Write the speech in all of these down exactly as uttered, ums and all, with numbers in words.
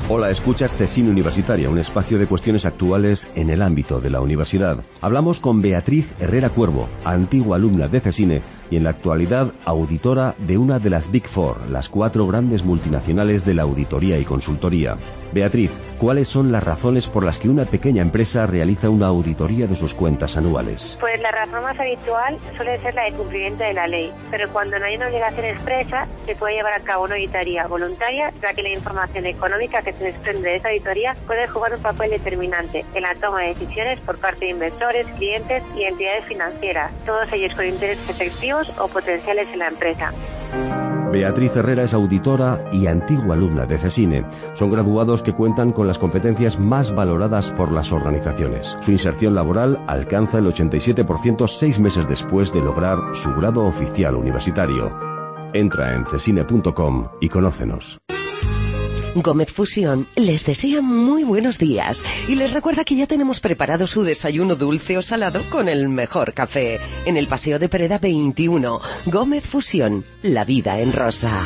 Hola, escuchas Cesine Universitaria, un espacio de cuestiones actuales en el ámbito de la universidad. Hablamos con Beatriz Herrera Cuervo, antigua alumna de Cesine y en la actualidad auditora de una de las Big Four, las cuatro grandes multinacionales de la auditoría y consultoría. Beatriz, ¿cuáles son las razones por las que una pequeña empresa realiza una auditoría de sus cuentas anuales? Pues la razón más habitual suele ser la de cumplimiento de la ley, pero cuando no hay una obligación expresa, se puede llevar a cabo una auditoría voluntaria, ya que la información económica que se desprende de esa auditoría puede jugar un papel determinante en la toma de decisiones por parte de inversores, clientes y entidades financieras, todos ellos con intereses efectivos o potenciales en la empresa. Beatriz Herrera es auditora y antigua alumna de Cesine. Son graduados que cuentan con las competencias más valoradas por las organizaciones. Su inserción laboral alcanza el ochenta y siete por ciento seis meses después de lograr su grado oficial universitario. Entra en cesine punto com y conócenos. Gómez Fusión les desea muy buenos días y les recuerda que ya tenemos preparado su desayuno dulce o salado con el mejor café. En el Paseo de Pereda veintiuno, Gómez Fusión, la vida en rosa.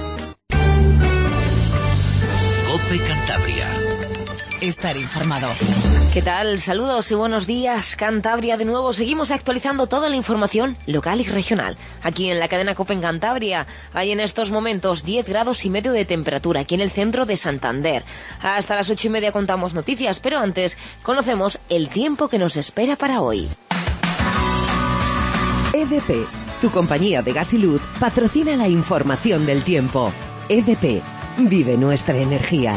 COPE Cantabria. Estar informado. ¿Qué tal? Saludos y buenos días, Cantabria. De nuevo seguimos actualizando toda la información local y regional. Aquí en la cadena COPE en Cantabria hay en estos momentos diez grados y medio de temperatura aquí en el centro de Santander. Hasta las ocho y media contamos noticias, pero antes conocemos el tiempo que nos espera para hoy. E D P, tu compañía de gas y luz, patrocina la información del tiempo. E D P, vive nuestra energía.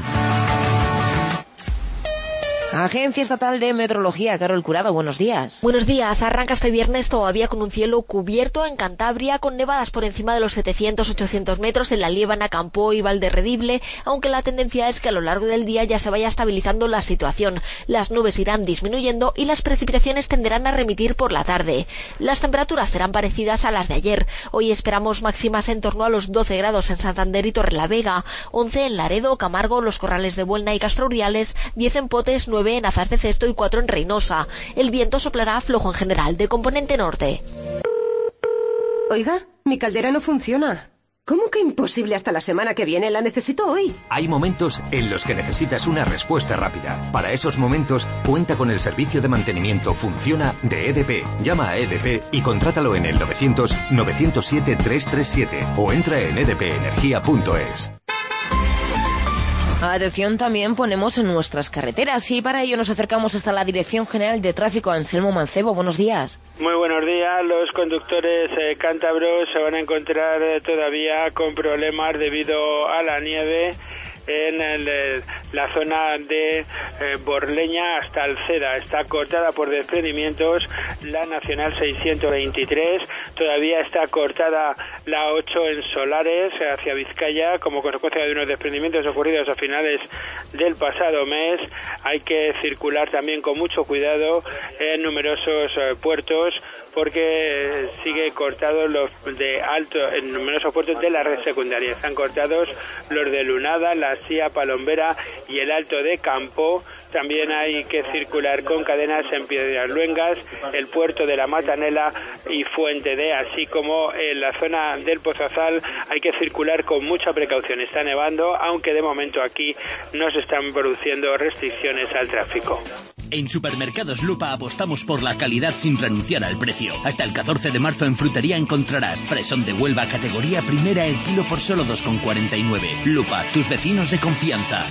Agencia Estatal de Meteorología, Carol Curado, buenos días. Buenos días. Arranca este viernes todavía con un cielo cubierto en Cantabria, con nevadas por encima de los setecientos a ochocientos metros en la Liébana, Campo y Valderredible, aunque la tendencia es que a lo largo del día ya se vaya estabilizando la situación. Las nubes irán disminuyendo y las precipitaciones tenderán a remitir por la tarde. Las temperaturas serán parecidas a las de ayer. Hoy esperamos máximas en torno a los doce grados en Santander y Torrelavega, once en Laredo, Camargo, Los Corrales de Buelna y Castro Urdiales, diez en Potes, nueve en Azaz de Cesto y cuatro en Reynosa. El viento soplará flojo en general, de componente norte. Oiga, mi caldera no funciona. ¿Cómo que imposible hasta la semana que viene? La necesito hoy. Hay momentos en los que necesitas una respuesta rápida. Para esos momentos, cuenta con el servicio de mantenimiento Funciona de E D P. Llama a E D P y contrátalo en el novecientos, novecientos siete, trescientos treinta y siete o entra en e d p energía punto es. Atención, también ponemos en nuestras carreteras y para ello nos acercamos hasta la Dirección General de Tráfico. Anselmo Mancebo, buenos días. Muy buenos días. Los conductores eh, cántabros se van a encontrar eh, todavía con problemas debido a la nieve en el, la zona de eh, Borleña hasta Alceda. Está cortada por desprendimientos la Nacional seiscientos veintitrés, todavía está cortada la ocho en Solares hacia Vizcaya como consecuencia de unos desprendimientos ocurridos a finales del pasado mes. Hay que circular también con mucho cuidado en numerosos eh, puertos porque sigue cortados los de alto, en numerosos puertos de la red secundaria. Están cortados los de Lunada, La Sía, Palombera y el Alto de Campo. También hay que circular con cadenas en Piedras-Luengas, el puerto de la Matanela y Fuente D, así como en la zona del Pozazal hay que circular con mucha precaución. Está nevando, aunque de momento aquí no se están produciendo restricciones al tráfico. En Supermercados Lupa apostamos por la calidad sin renunciar al precio. Hasta el catorce de marzo en frutería encontrarás fresón de Huelva categoría primera el kilo por solo dos con cuarenta y nueve. Lupa, tus vecinos de confianza.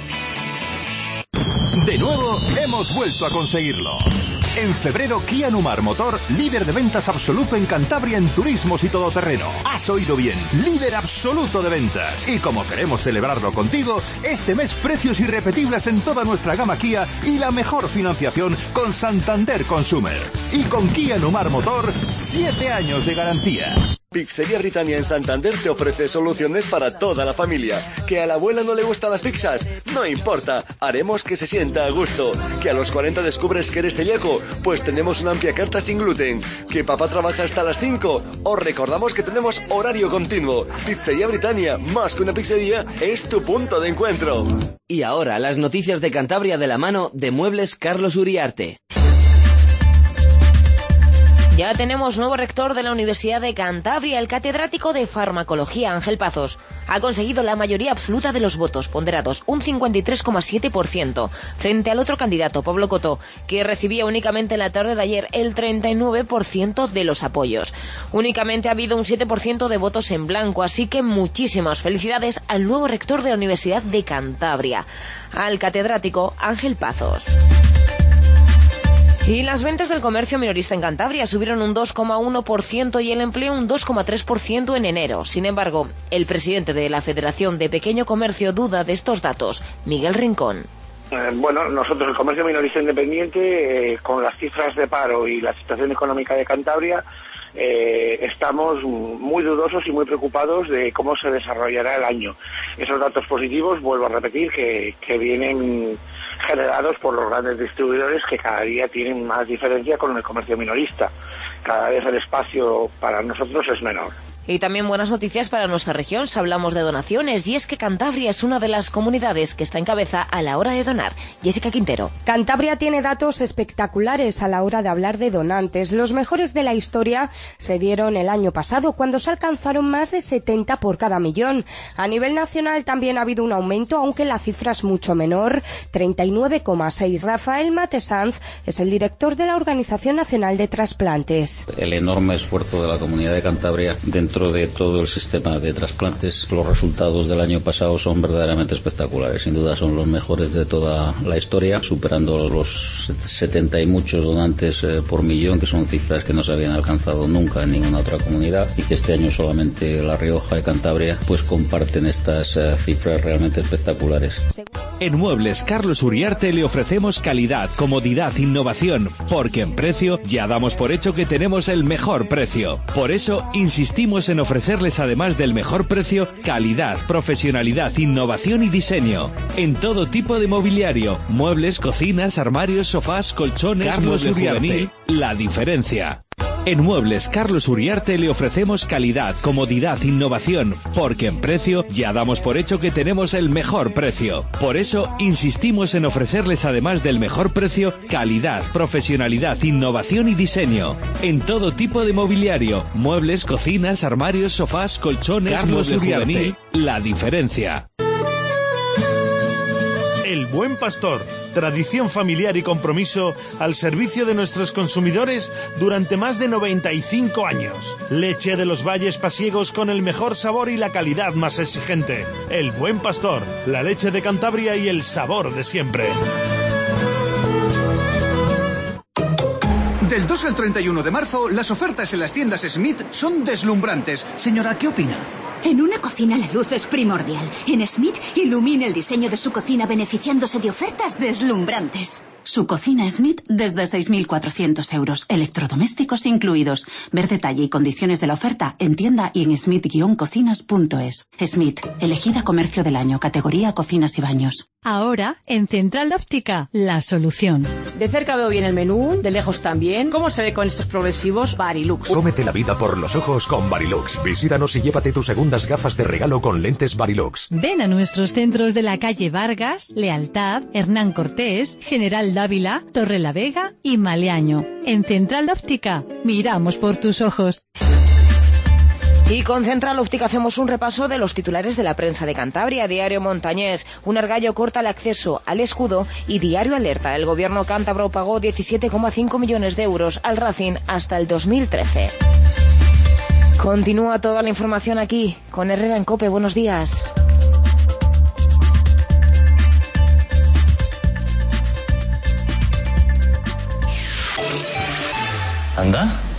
De nuevo, hemos vuelto a conseguirlo. En febrero, Kia Numar Motor, líder de ventas absoluto en Cantabria en turismos y todoterreno. Has oído bien, líder absoluto de ventas. Y como queremos celebrarlo contigo, este mes precios irrepetibles en toda nuestra gama Kia y la mejor financiación con Santander Consumer. Y con Kia Numar Motor, siete años de garantía. Pizzería Britannia en Santander te ofrece soluciones para toda la familia. ¿Que a la abuela no le gustan las pizzas? No importa, haremos que se sienta a gusto. ¿Que a los cuarenta descubres que eres celíaco? Pues tenemos una amplia carta sin gluten. ¿Que papá trabaja hasta las cinco? Os recordamos que tenemos horario continuo. Pizzería Britannia, más que una pizzería, es tu punto de encuentro. Y ahora las noticias de Cantabria de la mano de Muebles Carlos Uriarte. Ya tenemos nuevo rector de la Universidad de Cantabria. El catedrático de Farmacología, Ángel Pazos, ha conseguido la mayoría absoluta de los votos ponderados, un cincuenta y tres coma siete por ciento, frente al otro candidato, Pablo Cotó, que recibía únicamente en la tarde de ayer el treinta y nueve por ciento de los apoyos. Únicamente ha habido un siete por ciento de votos en blanco, así que muchísimas felicidades al nuevo rector de la Universidad de Cantabria, al catedrático Ángel Pazos. Y las ventas del comercio minorista en Cantabria subieron un dos coma uno por ciento y el empleo un dos coma tres por ciento en enero. Sin embargo, el presidente de la Federación de Pequeño Comercio duda de estos datos, Miguel Rincón. Eh, bueno, nosotros, el comercio minorista independiente, eh, con las cifras de paro y la situación económica de Cantabria, eh, estamos muy dudosos y muy preocupados de cómo se desarrollará el año. Esos datos positivos, vuelvo a repetir, que, que vienen generados por los grandes distribuidores que cada día tienen más diferencia con el comercio minorista. Cada vez el espacio para nosotros es menor. Y también buenas noticias para nuestra región si hablamos de donaciones, y es que Cantabria es una de las comunidades que está en cabeza a la hora de donar. Jessica Quintero. Cantabria tiene datos espectaculares a la hora de hablar de donantes. Los mejores de la historia se dieron el año pasado, cuando se alcanzaron más de setenta por cada millón. A nivel nacional también ha habido un aumento, aunque la cifra es mucho menor, treinta y nueve coma seis. Rafael Matesanz es el director de la Organización Nacional de Trasplantes. El enorme esfuerzo de la comunidad de Cantabria dentro Dentro de todo el sistema de trasplantes, los resultados del año pasado son verdaderamente espectaculares. Sin duda son los mejores de toda la historia, superando los setenta y muchos donantes eh, por millón, que son cifras que no se habían alcanzado nunca en ninguna otra comunidad, y que este año solamente La Rioja y Cantabria pues comparten estas eh, cifras realmente espectaculares. En Muebles Carlos Uriarte le ofrecemos calidad, comodidad, innovación, porque en precio ya damos por hecho que tenemos el mejor precio. Por eso insistimos en ofrecerles, además del mejor precio, calidad, profesionalidad, innovación y diseño en todo tipo de mobiliario, muebles, cocinas, armarios, sofás, colchones. Carlos Uriarte, la diferencia. En Muebles Carlos Uriarte le ofrecemos calidad, comodidad, innovación, porque en precio ya damos por hecho que tenemos el mejor precio. Por eso insistimos en ofrecerles, además del mejor precio, calidad, profesionalidad, innovación y diseño en todo tipo de mobiliario, muebles, cocinas, armarios, sofás, colchones. Carlos Uriarte, la diferencia. El Buen Pastor, tradición familiar y compromiso al servicio de nuestros consumidores durante más de noventa y cinco años. Leche de los valles pasiegos con el mejor sabor y la calidad más exigente. El Buen Pastor, la leche de Cantabria y el sabor de siempre. Del dos al treinta y uno de marzo, las ofertas en las tiendas Smith son deslumbrantes. Señora, ¿qué opina? En una cocina la luz es primordial. En Smith ilumine el diseño de su cocina beneficiándose de ofertas deslumbrantes. Su cocina Smith desde seis mil cuatrocientos euros, electrodomésticos incluidos. Ver detalle y condiciones de la oferta en tienda y en smith guion cocinas punto es. Smith, elegida comercio del año, categoría cocinas y baños. Ahora, en Central Óptica, la solución. De cerca veo bien el menú, de lejos también. ¿Cómo se ve con estos progresivos Varilux? Cómete la vida por los ojos con Varilux. Visítanos y llévate tus segundas gafas de regalo con lentes Varilux. Ven a nuestros centros de la calle Vargas, Lealtad, Hernán Cortés, General Dávila, Torrelavega y Maleaño. En Central Óptica, miramos por tus ojos. Y con Central Óptica hacemos un repaso de los titulares de la prensa de Cantabria. Diario Montañés, un argallo corta el acceso al escudo, y Diario Alerta, el gobierno cántabro pagó diecisiete coma cinco millones de euros al Racing hasta el dos mil trece. Continúa toda la información aquí con Herrera en COPE. Buenos días. ¿Anda?